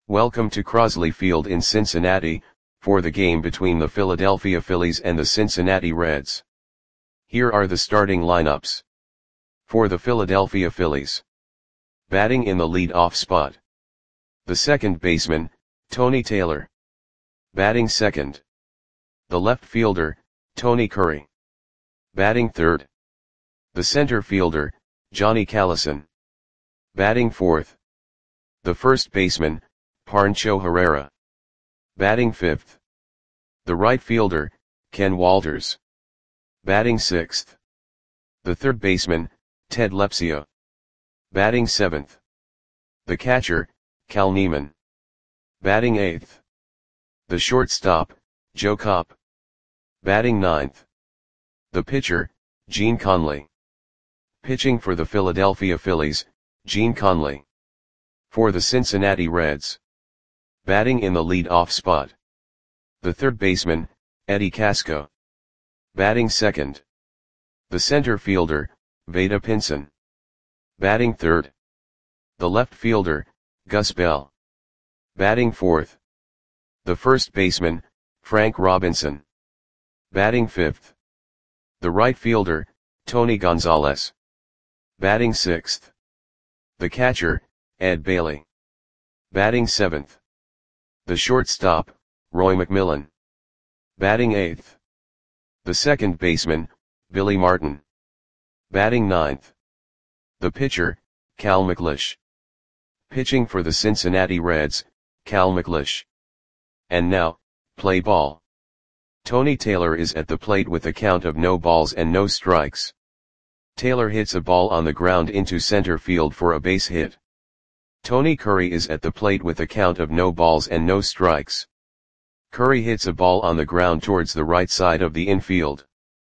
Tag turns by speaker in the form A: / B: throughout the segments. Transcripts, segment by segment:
A: Welcome to Crosley Field in Cincinnati, for the game between the Philadelphia Phillies and the Cincinnati Reds. Here are the starting lineups. For the Philadelphia Phillies. Batting in the lead-off spot. The second baseman, Tony Taylor. Batting second. The left fielder, Tony Curry. Batting third. The center fielder, Johnny Callison. Batting fourth. The first baseman, Pancho Herrera. Batting fifth. The right fielder, Ken Walters. Batting sixth. The third baseman, Ted Lepsio. Batting seventh. The catcher, Cal Neiman. Batting eighth. The shortstop, Joe Kopp. Batting ninth. The pitcher, Gene Conley. Pitching for the Philadelphia Phillies, Gene Conley. For the Cincinnati Reds. Batting in the lead-off spot. The third baseman, Eddie Casco. Batting second. The center fielder, Vada Pinson. Batting third. The left fielder, Gus Bell. Batting fourth. The first baseman, Frank Robinson. Batting fifth. The right fielder, Tony Gonzalez. Batting sixth. The catcher, Ed Bailey. Batting seventh. The shortstop, Roy McMillan. Batting eighth. The second baseman, Billy Martin. Batting ninth. The pitcher, Cal McLeish. Pitching for the Cincinnati Reds, Cal McLeish. And now, play ball. Tony Taylor is at the plate with a count of no balls and no strikes. Taylor hits a ball on the ground into center field for a base hit. Tony Curry is at the plate with a count of no balls and no strikes. Curry hits a ball on the ground towards the right side of the infield.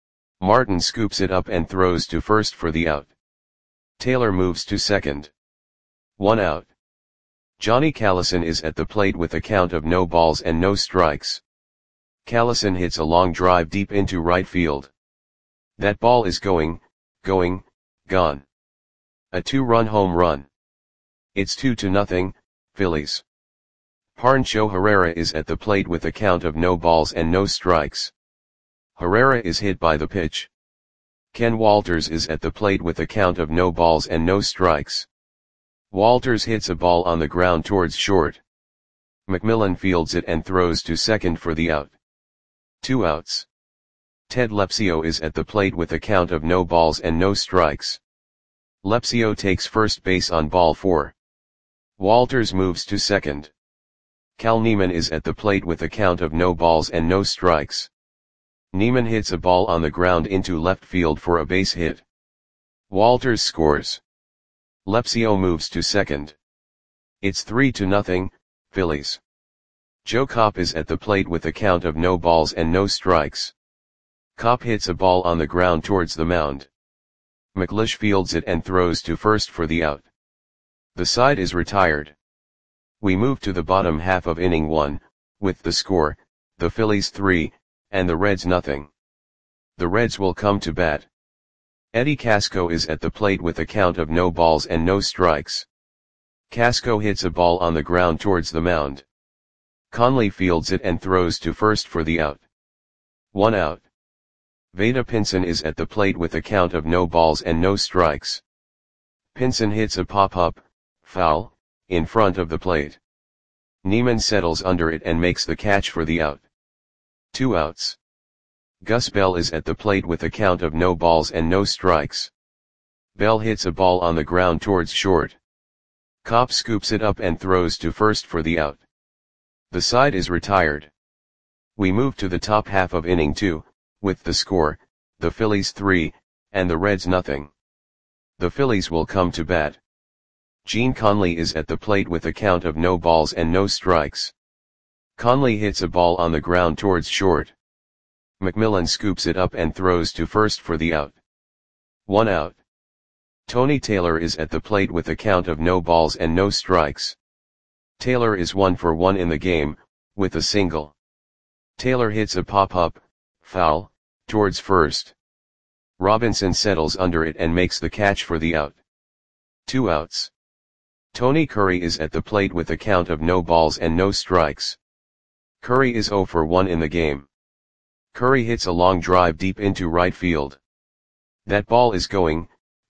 A: Martin scoops it up and throws to first for the out. Taylor moves to second. 1 out. Johnny Callison is at the plate with a count of no balls and no strikes. Callison hits a long drive deep into right field. That ball is gone. A 2-run home run. It's 2-0, Phillies. Pancho Herrera is at the plate with a count of no balls and no strikes. Herrera is hit by the pitch. Ken Walters is at the plate with a count of no balls and no strikes. Walters hits a ball on the ground towards short. McMillan fields it and throws to second for the out. 2 outs. Ted Lepsio is at the plate with a count of no balls and no strikes. Lepsio takes first base on ball 4. Walters moves to second. Cal Neiman is at the plate with a count of no balls and no strikes. Neiman hits a ball on the ground into left field for a base hit. Walters scores. Lepsio moves to second. It's 3-0, Phillies. Joe Kopp is at the plate with a count of no balls and no strikes. Kopp hits a ball on the ground towards the mound. McLeish fields it and throws to first for the out. The side is retired. We move to the bottom half of inning 1, with the score, the Phillies 3, and the Reds 0. The Reds will come to bat. Eddie Casco is at the plate with a count of no balls and no strikes. Casco hits a ball on the ground towards the mound. Conley fields it and throws to first for the out. 1 out. Vada Pinson is at the plate with a count of no balls and no strikes. Pinson hits a pop-up, foul, in front of the plate. Neiman settles under it and makes the catch for the out. 2 outs. Gus Bell is at the plate with a count of no balls and no strikes. Bell hits a ball on the ground towards short. Kopp scoops it up and throws to first for the out. The side is retired. We move to the top half of inning 2, with the score, the Phillies 3, and the Reds 0. The Phillies will come to bat. Gene Conley is at the plate with a count of no balls and no strikes. Conley hits a ball on the ground towards short. McMillan scoops it up and throws to first for the out. 1 out. Tony Taylor is at the plate with a count of no balls and no strikes. Taylor is 1 for 1 in the game, with a single. Taylor hits a pop-up, foul, towards first. Robinson settles under it and makes the catch for the out. 2 outs. Tony Curry is at the plate with a count of no balls and no strikes. Curry is 0 for 1 in the game. Curry hits a long drive deep into right field. That ball is going,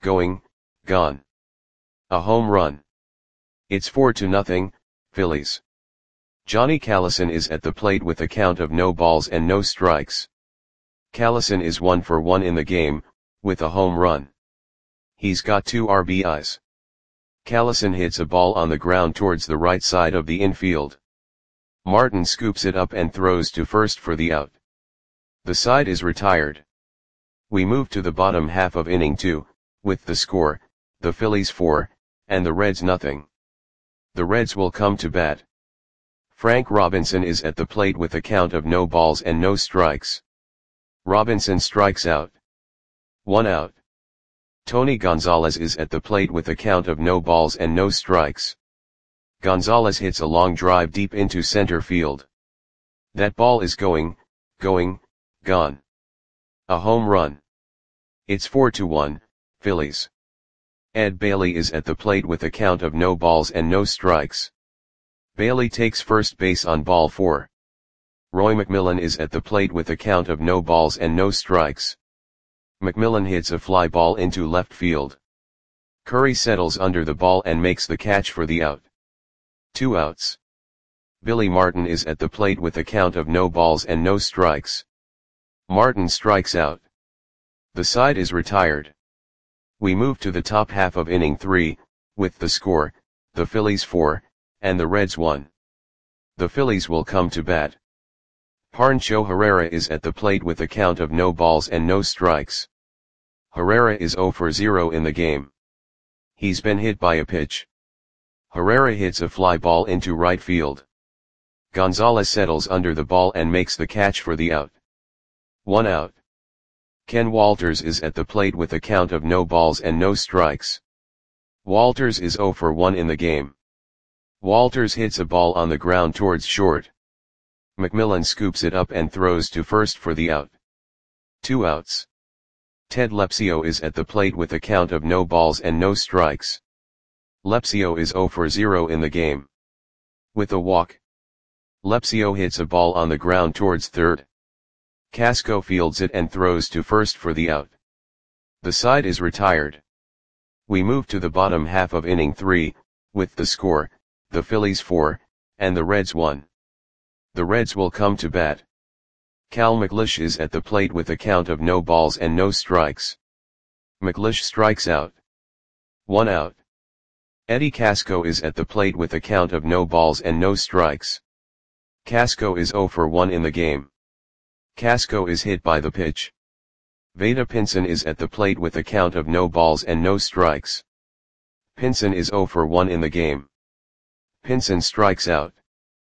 A: gone. A home run. It's 4-0, Phillies. Johnny Callison is at the plate with a count of no balls and no strikes. Callison is 1 for 1 in the game, with a home run. He's got 2 RBIs. Callison hits a ball on the ground towards the right side of the infield. Martin scoops it up and throws to first for the out. The side is retired. We move to the bottom half of inning 2, with the score, the Phillies 4, and the Reds nothing. The Reds will come to bat. Frank Robinson is at the plate with a count of no balls and no strikes. Robinson strikes out. 1 out. Tony Gonzalez is at the plate with a count of no balls and no strikes. Gonzalez hits a long drive deep into center field. That ball is going, gone. A home run. It's 4-1, Phillies. Ed Bailey is at the plate with a count of no balls and no strikes. Bailey takes first base on ball 4. Roy McMillan is at the plate with a count of no balls and no strikes. McMillan hits a fly ball into left field. Curry settles under the ball and makes the catch for the out. 2 outs. Billy Martin is at the plate with a count of no balls and no strikes. Martin strikes out. The side is retired. We move to the top half of inning 3, with the score, the Phillies 4, and the Reds 1. The Phillies will come to bat. Pancho Herrera is at the plate with a count of no balls and no strikes. Herrera is 0 for 0 in the game. He's been hit by a pitch. Herrera hits a fly ball into right field. Gonzalez settles under the ball and makes the catch for the out. 1 out. Ken Walters is at the plate with a count of no balls and no strikes. Walters is 0 for 1 in the game. Walters hits a ball on the ground towards short. McMillan scoops it up and throws to first for the out. 2 outs. Ted Lepsio is at the plate with a count of no balls and no strikes. Lepsio is 0 for 0 in the game. With a walk. Lepsio hits a ball on the ground towards third. Casco fields it and throws to first for the out. The side is retired. We move to the bottom half of inning 3, with the score, the Phillies 4, and the Reds 1. The Reds will come to bat. Cal McLeish is at the plate with a count of no balls and no strikes. McLeish strikes out. 1 out. Eddie Casco is at the plate with a count of no balls and no strikes. Casco is 0 for 1 in the game. Casco is hit by the pitch. Vada Pinson is at the plate with a count of no balls and no strikes. Pinson is 0 for 1 in the game. Pinson strikes out.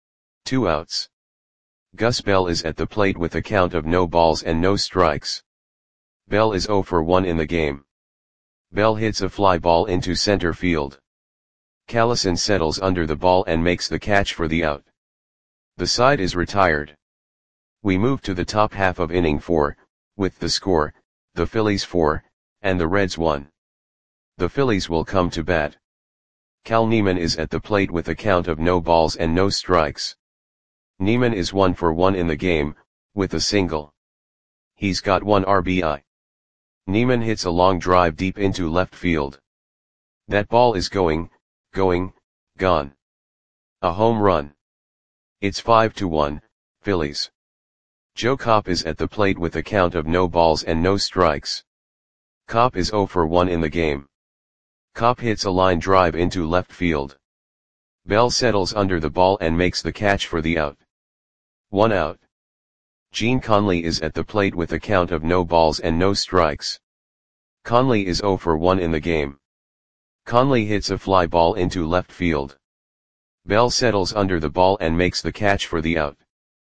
A: 2 outs. Gus Bell is at the plate with a count of no balls and no strikes. Bell is 0 for 1 in the game. Bell hits a fly ball into center field. Callison settles under the ball and makes the catch for the out. The side is retired. We move to the top half of inning 4, with the score, the Phillies 4, and the Reds 1. The Phillies will come to bat. Cal Neiman is at the plate with a count of no balls and no strikes. Neiman is 1 for 1 in the game, with a single. He's got 1 RBI. Neiman hits a long drive deep into left field. That ball is going, gone. A home run. It's 5-1, Phillies. Joe Kopp is at the plate with a count of no balls and no strikes. Kopp is 0 for 1 in the game. Kopp hits a line drive into left field. Bell settles under the ball and makes the catch for the out. 1 out. Gene Conley is at the plate with a count of no balls and no strikes. Conley is 0 for 1 in the game. Conley hits a fly ball into left field. Bell settles under the ball and makes the catch for the out.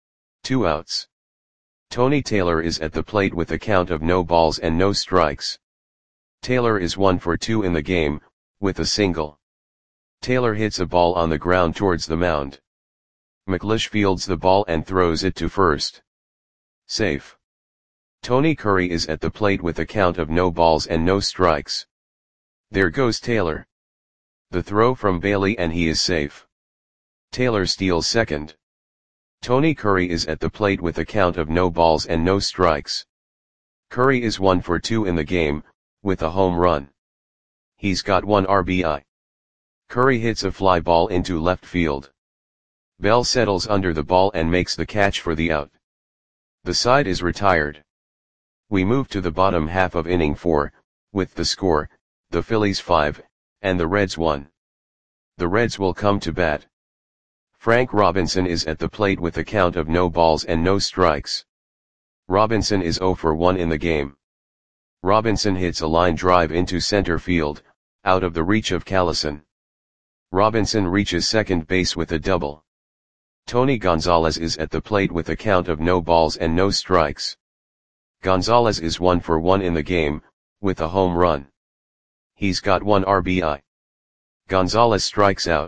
A: 2 outs. Tony Taylor is at the plate with a count of no balls and no strikes. Taylor is 1 for 2 in the game, with a single. Taylor hits a ball on the ground towards the mound. McLeish fields the ball and throws it to first. Safe. Tony Curry is at the plate with a count of no balls and no strikes. There goes Taylor. The throw from Bailey and he is safe. Taylor steals second. Tony Curry is at the plate with a count of no balls and no strikes. Curry is 1 for 2 in the game, with a home run. He's got 1 RBI. Curry hits a fly ball into left field. Bell settles under the ball and makes the catch for the out. The side is retired. We move to the bottom half of inning 4, with the score, the Phillies 5, and the Reds 1. The Reds will come to bat. Frank Robinson is at the plate with a count of no balls and no strikes. Robinson is 0 for 1 in the game. Robinson hits a line drive into center field, out of the reach of Callison. Robinson reaches second base with a double. Tony Gonzalez is at the plate with a count of no balls and no strikes. Gonzalez is 1 for 1 in the game, with a home run. He's got 1 RBI. Gonzalez strikes out.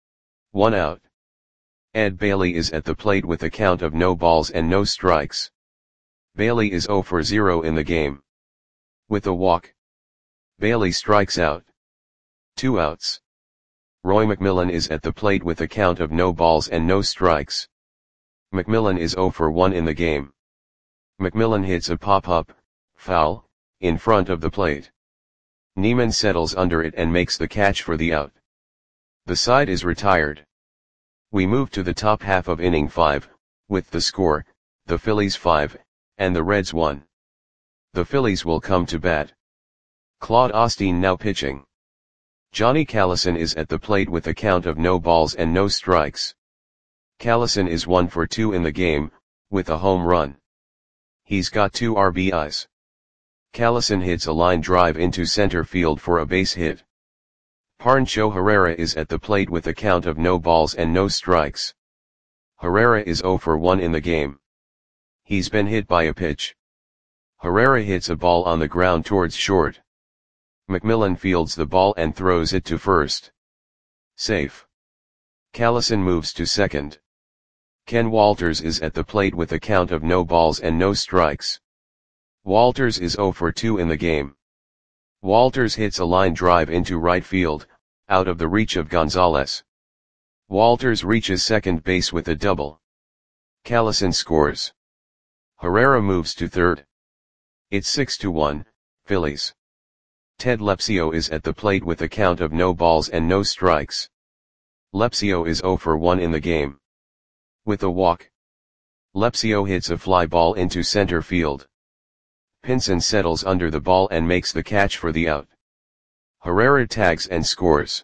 A: 1 out. Ed Bailey is at the plate with a count of no balls and no strikes. Bailey is 0 for 0 in the game. With a walk. Bailey strikes out. 2 outs. Roy McMillan is at the plate with a count of no balls and no strikes. McMillan is 0 for 1 in the game. McMillan hits a pop-up, foul, in front of the plate. Neiman settles under it and makes the catch for the out. The side is retired. We move to the top half of inning 5, with the score, the Phillies 5, and the Reds 1. The Phillies will come to bat. Claude Osteen now pitching. Johnny Callison is at the plate with a count of no balls and no strikes. Callison is 1 for 2 in the game, with a home run. He's got 2 RBIs. Callison hits a line drive into center field for a base hit. Pancho Herrera is at the plate with a count of no balls and no strikes. Herrera is 0 for 1 in the game. He's been hit by a pitch. Herrera hits a ball on the ground towards short. McMillan fields the ball and throws it to first. Safe. Callison moves to second. Ken Walters is at the plate with a count of no balls and no strikes. Walters is 0 for 2 in the game. Walters hits a line drive into right field, out of the reach of Gonzalez. Walters reaches second base with a double. Callison scores. Herrera moves to third. It's 6-1, Phillies. Ted Lepsio is at the plate with a count of no balls and no strikes. Lepsio is 0 for 1 in the game. With a walk. Lepsio hits a fly ball into center field. Pinson settles under the ball and makes the catch for the out. Herrera tags and scores.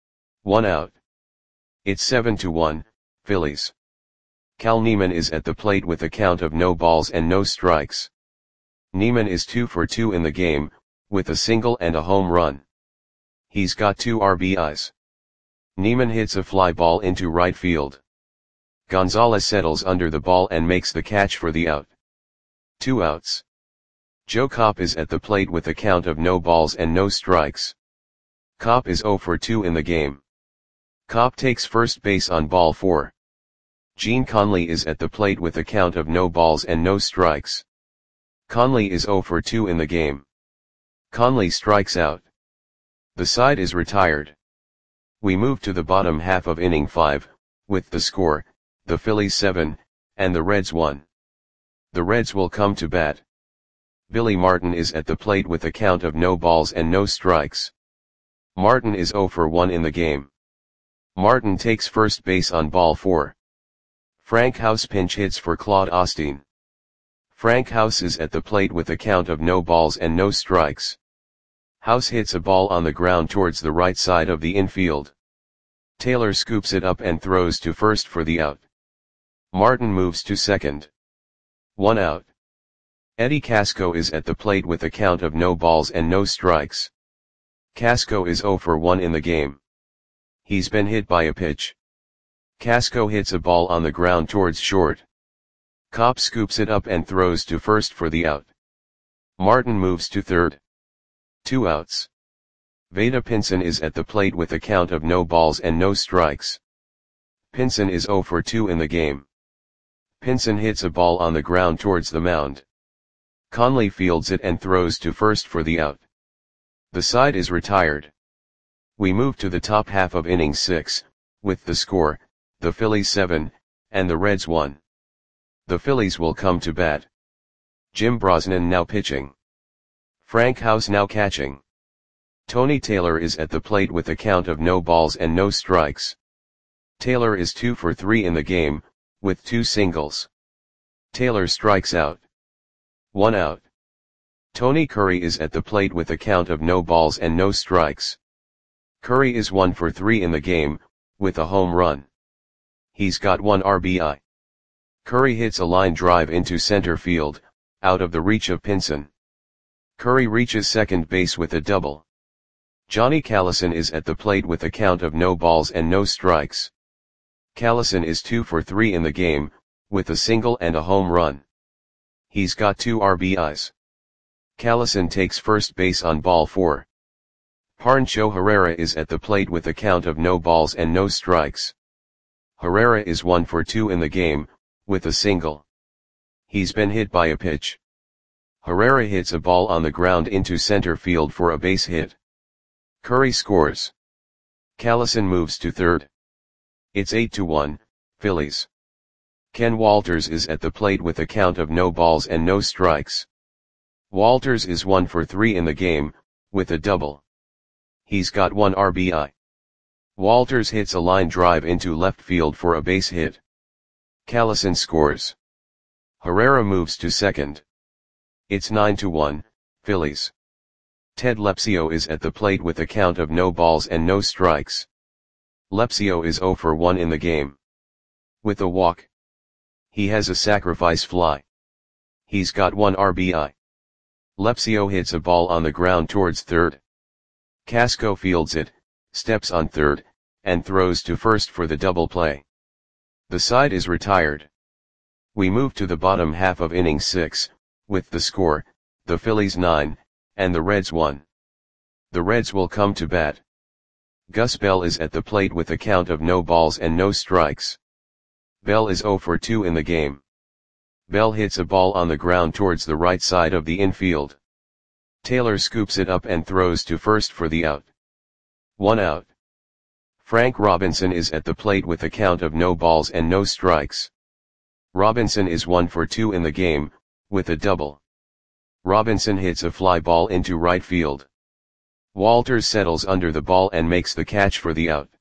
A: 1 out. It's 7-1, Phillies. Cal Neiman is at the plate with a count of no balls and no strikes. Neiman is 2 for 2 in the game, with a single and a home run. He's got 2 RBIs. Neiman hits a fly ball into right field. Gonzalez settles under the ball and makes the catch for the out. 2 outs. Joe Kopp is at the plate with a count of no balls and no strikes. Kopp is 0 for 2 in the game. Kopp takes first base on ball 4. Gene Conley is at the plate with a count of no balls and no strikes. Conley is 0 for 2 in the game. Conley strikes out. The side is retired. We move to the bottom half of inning 5, with the score, the Phillies 7, and the Reds 1. The Reds will come to bat. Billy Martin is at the plate with a count of no balls and no strikes. Martin is 0 for 1 in the game. Martin takes first base on ball 4. Frank House pinch hits for Claude Osteen. Frank House is at the plate with a count of no balls and no strikes. House hits a ball on the ground towards the right side of the infield. Taylor scoops it up and throws to first for the out. Martin moves to second. 1 out. Eddie Casco is at the plate with a count of no balls and no strikes. Casco is 0 for 1 in the game. He's been hit by a pitch. Casco hits a ball on the ground towards short. Kopp scoops it up and throws to first for the out. Martin moves to third. 2 outs. Vada Pinson is at the plate with a count of no balls and no strikes. Pinson is 0 for 2 in the game. Pinson hits a ball on the ground towards the mound. Conley fields it and throws to first for the out. The side is retired. We move to the top half of inning 6, with the score, the Phillies 7, and the Reds 1. The Phillies will come to bat. Jim Brosnan now pitching. Frank House now catching. Tony Taylor is at the plate with a count of no balls and no strikes. Taylor is 2 for 3 in the game, with 2 singles. Taylor strikes out. 1 out. Tony Curry is at the plate with a count of no balls and no strikes. Curry is 1 for 3 in the game, with a home run. He's got 1 RBI. Curry hits a line drive into center field, out of the reach of Pinson. Curry reaches second base with a double. Johnny Callison is at the plate with a count of no balls and no strikes. Callison is 2 for 3 in the game, with a single and a home run. He's got 2 RBIs. Callison takes first base on ball 4. Pancho Herrera is at the plate with a count of no balls and no strikes. Herrera is 1 for 2 in the game, with a single. He's been hit by a pitch. Herrera hits a ball on the ground into center field for a base hit. Curry scores. Callison moves to third. It's 8-1, Phillies. Ken Walters is at the plate with a count of no balls and no strikes. Walters is 1 for 3 in the game, with a double. He's got 1 RBI. Walters hits a line drive into left field for a base hit. Callison scores. Herrera moves to second. It's 9-1, Phillies. Ted Lepsio is at the plate with a count of no balls and no strikes. Lepsio is 0 for 1 in the game. With a walk. He has a sacrifice fly. He's got 1 RBI. Lepsio hits a ball on the ground towards third. Casco fields it, steps on third, and throws to first for the double play. The side is retired. We move to the bottom half of inning 6, with the score, the Phillies 9, and the Reds 1. The Reds will come to bat. Gus Bell is at the plate with a count of no balls and no strikes. Bell is 0 for 2 in the game. Bell hits a ball on the ground towards the right side of the infield. Taylor scoops it up and throws to first for the out. 1 out. Frank Robinson is at the plate with a count of no balls and no strikes. Robinson is 1 for 2 in the game, with a double. Robinson hits a fly ball into right field. Walters settles under the ball and makes the catch for the out.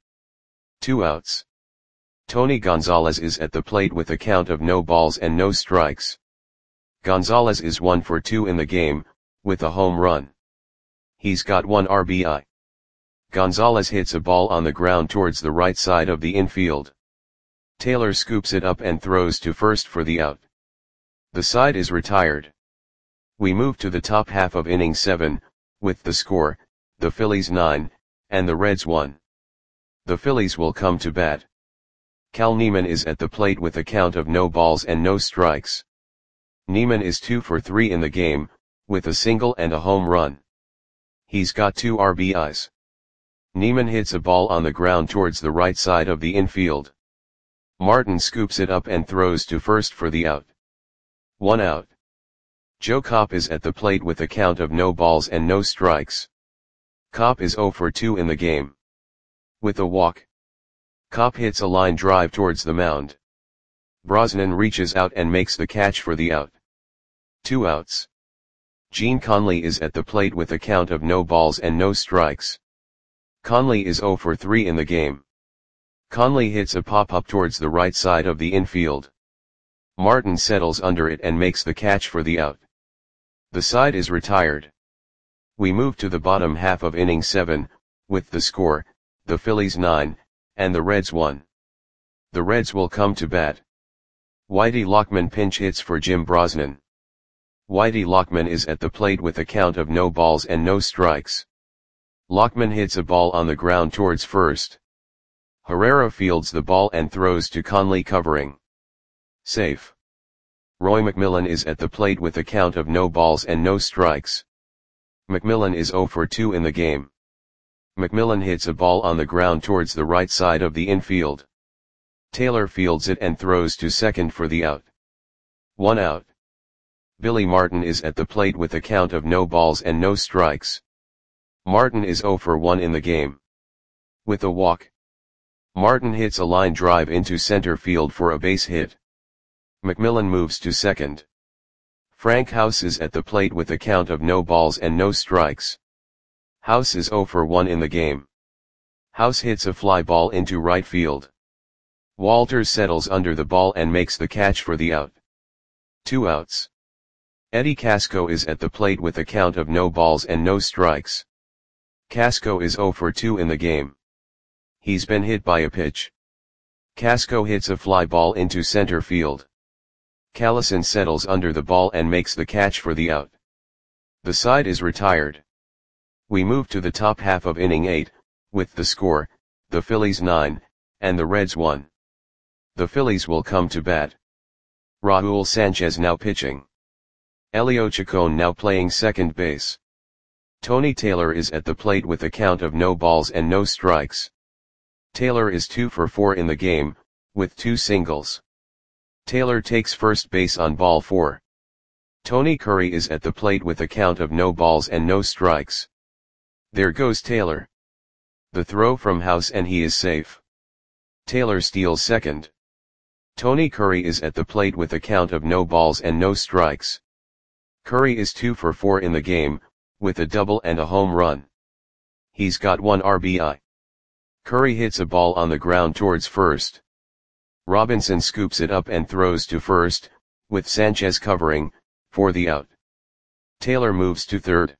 A: 2 outs. Tony Gonzalez is at the plate with a count of no balls and no strikes. Gonzalez is 1 for 2 in the game, with a home run. He's got 1 RBI. Gonzalez hits a ball on the ground towards the right side of the infield. Taylor scoops it up and throws to first for the out. The side is retired. We move to the top half of inning 7, with the score, the Phillies 9, and the Reds 1. The Phillies will come to bat. Cal Neiman is at the plate with a count of no balls and no strikes. Neiman is 2 for 3 in the game, with a single and a home run. He's got 2 RBIs. Neiman hits a ball on the ground towards the right side of the infield. Martin scoops it up and throws to first for the out. 1 out. Joe Kopp is at the plate with a count of no balls and no strikes. Kopp is 0 for 2 in the game. With a walk. Kopp hits a line drive towards the mound. Brosnan reaches out and makes the catch for the out. 2 outs. Gene Conley is at the plate with a count of no balls and no strikes. Conley is 0 for 3 in the game. Conley hits a pop-up towards the right side of the infield. Martin settles under it and makes the catch for the out. The side is retired. We move to the bottom half of inning 7, with the score, the Phillies 9, and the Reds 1. The Reds will come to bat. Whitey Lockman pinch hits for Jim Brosnan. Whitey Lockman is at the plate with a count of no balls and no strikes. Lockman hits a ball on the ground towards first. Herrera fields the ball and throws to Conley covering. Safe. Roy McMillan is at the plate with a count of no balls and no strikes. McMillan is 0 for 2 in the game. McMillan hits a ball on the ground towards the right side of the infield. Taylor fields it and throws to second for the out. 1 out. Billy Martin is at the plate with a count of no balls and no strikes. Martin is 0 for 1 in the game. With a walk, Martin hits a line drive into center field for a base hit. McMillan moves to second. Frank House is at the plate with a count of no balls and no strikes. House is 0 for 1 in the game. House hits a fly ball into right field. Walters settles under the ball and makes the catch for the out. 2 outs. Eddie Casco is at the plate with a count of no balls and no strikes. Casco is 0 for 2 in the game. He's been hit by a pitch. Casco hits a fly ball into center field. Callison settles under the ball and makes the catch for the out. The side is retired. We move to the top half of inning 8, with the score, the Phillies 9, and the Reds 1. The Phillies will come to bat. Raul Sanchez now pitching. Elio Chacon now playing second base. Tony Taylor is at the plate with a count of no balls and no strikes. Taylor is 2 for 4 in the game, with 2 singles. Taylor takes first base on ball 4. Tony Curry is at the plate with a count of no balls and no strikes. There goes Taylor. The throw from House and he is safe. Taylor steals second. Tony Curry is at the plate with a count of no balls and no strikes. Curry is 2 for 4 in the game, with a double and a home run. He's got 1 RBI. Curry hits a ball on the ground towards first. Robinson scoops it up and throws to first, with Sanchez covering, for the out. Taylor moves to third.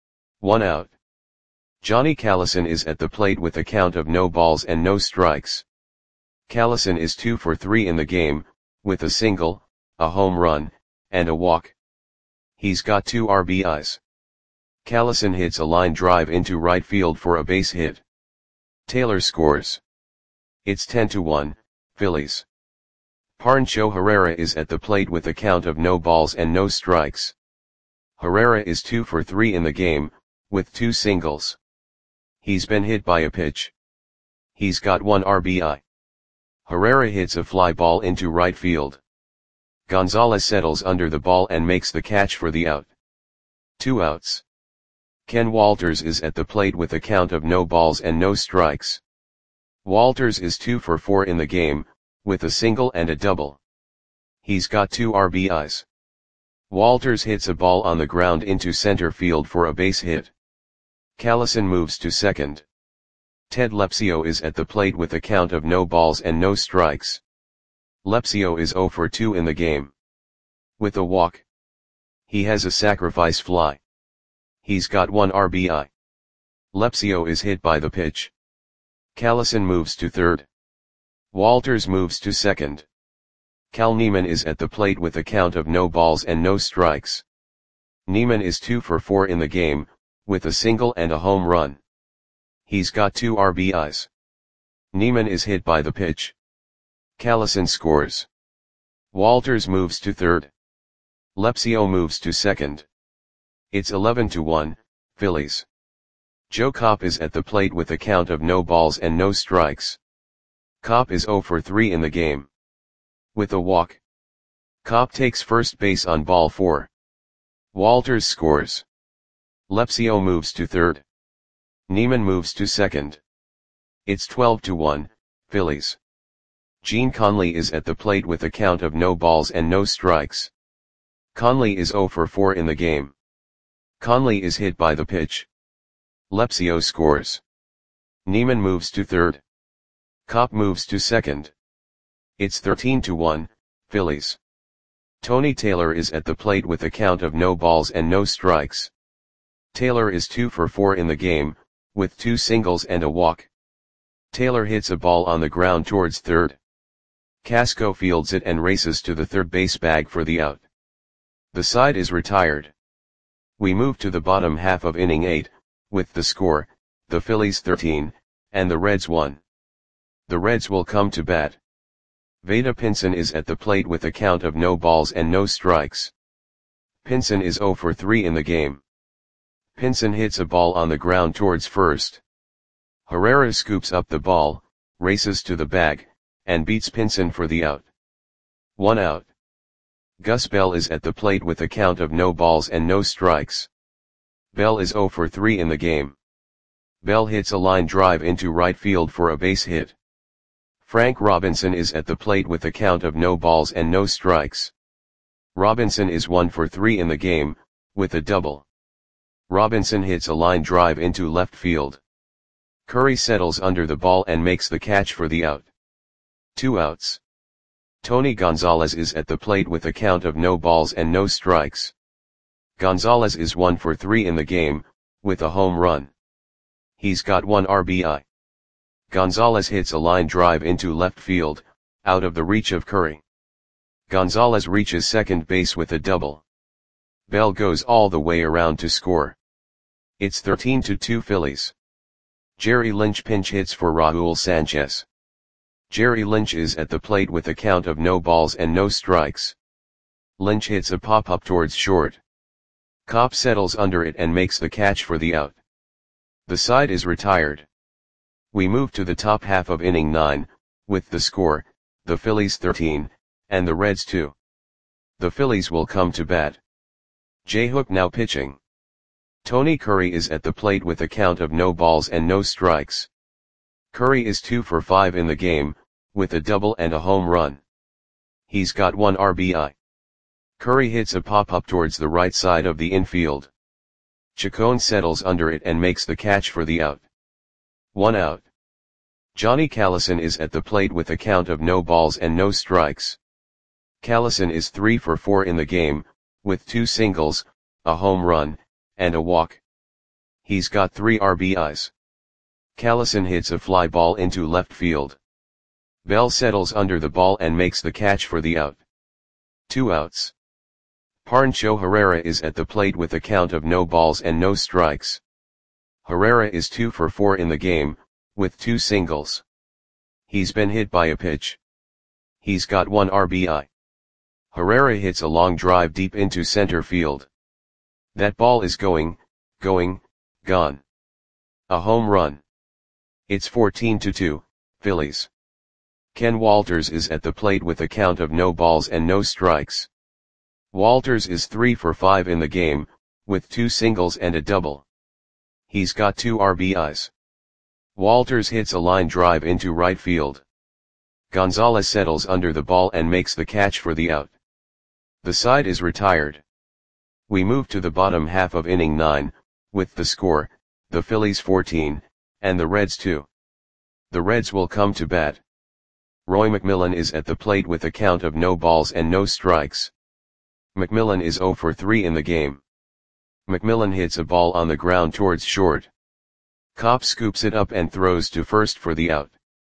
A: 1 out. Johnny Callison is at the plate with a count of no balls and no strikes. Callison is 2 for 3 in the game, with a single, a home run, and a walk. He's got 2 RBIs. Callison hits a line drive into right field for a base hit. Taylor scores. It's 10-1, Phillies. Pancho Herrera is at the plate with a count of no balls and no strikes. Herrera is 2 for 3 in the game, with 2 singles. He's been hit by a pitch. He's got 1 RBI. Herrera hits a fly ball into right field. Gonzalez settles under the ball and makes the catch for the out. 2 outs. Ken Walters is at the plate with a count of no balls and no strikes. Walters is 2 for 4 in the game, with a single and a double. He's got 2 RBIs. Walters hits a ball on the ground into center field for a base hit. Callison moves to second. Ted Lepsio is at the plate with a count of no balls and no strikes. Lepsio is 0 for 2 in the game. With a walk. He has a sacrifice fly. He's got 1 RBI. Lepsio is hit by the pitch. Callison moves to third. Walters moves to second. Cal Neiman is at the plate with a count of no balls and no strikes. Neiman is 2 for 4 in the game, with a single and a home run. He's got 2 RBIs. Neiman is hit by the pitch. Callison scores. Walters moves to third. Lepsio moves to second. It's 11-1, Phillies. Joe Kopp is at the plate with a count of no balls and no strikes. Kopp is 0 for 3 in the game. With a walk. Kopp takes first base on ball 4. Walters scores. Lepsio moves to third. Neiman moves to second. It's 12-1, Phillies. Gene Conley is at the plate with a count of no balls and no strikes. Conley is 0 for 4 in the game. Conley is hit by the pitch. Lepsio scores. Neiman moves to third. Kopp moves to second. It's 13-1, Phillies. Tony Taylor is at the plate with a count of no balls and no strikes. Taylor is 2 for 4 in the game, with 2 singles and a walk. Taylor hits a ball on the ground towards third. Casco fields it and races to the third base bag for the out. The side is retired. We move to the bottom half of inning 8, with the score, the Phillies 13, and the Reds 1. The Reds will come to bat. Vada Pinson is at the plate with a count of no balls and no strikes. Pinson is 0 for 3 in the game. Pinson hits a ball on the ground towards first. Herrera scoops up the ball, races to the bag, and beats Pinson for the out. 1 out. Gus Bell is at the plate with a count of no balls and no strikes. Bell is 0 for 3 in the game. Bell hits a line drive into right field for a base hit. Frank Robinson is at the plate with a count of no balls and no strikes. Robinson is 1 for 3 in the game, with a double. Robinson hits a line drive into left field. Curry settles under the ball and makes the catch for the out. 2 outs. Tony Gonzalez is at the plate with a count of no balls and no strikes. Gonzalez is 1 for 3 in the game, with a home run. He's got 1 RBI. Gonzalez hits a line drive into left field, out of the reach of Curry. Gonzalez reaches second base with a double. Bell goes all the way around to score. It's 13-2 Phillies. Jerry Lynch pinch hits for Raul Sanchez. Jerry Lynch is at the plate with a count of no balls and no strikes. Lynch hits a pop-up towards short. Copp settles under it and makes the catch for the out. The side is retired. We move to the top half of inning 9, with the score, the Phillies 13, and the Reds 2. The Phillies will come to bat. J. Hook now pitching. Tony Curry is at the plate with a count of no balls and no strikes. Curry is 2 for 5 in the game, with a double and a home run. He's got 1 RBI. Curry hits a pop-up towards the right side of the infield. Chacon settles under it and makes the catch for the out. 1 out. Johnny Callison is at the plate with a count of no balls and no strikes. Callison is 3 for 4 in the game, with 2 singles, a home run, and a walk. He's got 3 RBIs. Callison hits a fly ball into left field. Bell settles under the ball and makes the catch for the out. 2 outs. Pancho Herrera is at the plate with a count of no balls and no strikes. Herrera is 2 for 4 in the game, with 2 singles. He's been hit by a pitch. He's got 1 RBI. Herrera hits a long drive deep into center field. That ball is gone. A home run. It's 14-2, Phillies. Ken Walters is at the plate with a count of no balls and no strikes. Walters is 3 for 5 in the game, with 2 singles and a double. He's got 2 RBIs. Walters hits a line drive into right field. Gonzalez settles under the ball and makes the catch for the out. The side is retired. We move to the bottom half of inning 9, with the score, the Phillies 14, and the Reds 2. The Reds will come to bat. Roy McMillan is at the plate with a count of no balls and no strikes. McMillan is 0 for 3 in the game. McMillan hits a ball on the ground towards short. Copp scoops it up and throws to first for the out.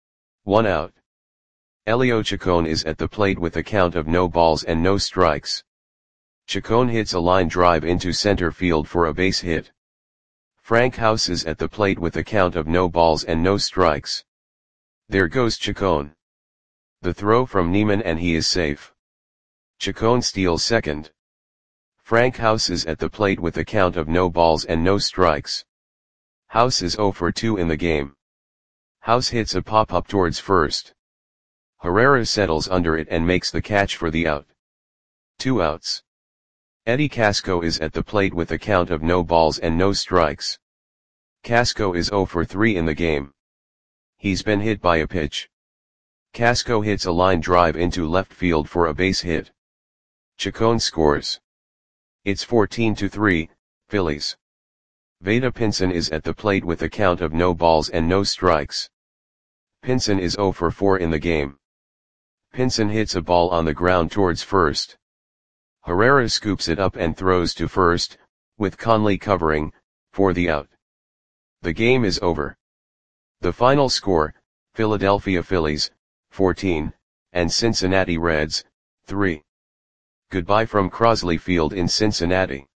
A: 1 out. Elio Chacon is at the plate with a count of no balls and no strikes. Chacon hits a line drive into center field for a base hit. Frank House is at the plate with a count of no balls and no strikes. There goes Chacon. The throw from Neiman and he is safe. Chacon steals second. Frank House is at the plate with a count of no balls and no strikes. House is 0 for 2 in the game. House hits a pop-up towards first. Herrera settles under it and makes the catch for the out. 2 outs. Eddie Casco is at the plate with a count of no balls and no strikes. Casco is 0 for 3 in the game. He's been hit by a pitch. Casco hits a line drive into left field for a base hit. Chacon scores. It's 14-3, Phillies. Vada Pinson is at the plate with a count of no balls and no strikes. Pinson is 0 for 4 in the game. Pinson hits a ball on the ground towards first. Herrera scoops it up and throws to first, with Conley covering, for the out. The game is over. The final score, Philadelphia Phillies, 14, and Cincinnati Reds, 3. Goodbye from Crosley Field in Cincinnati.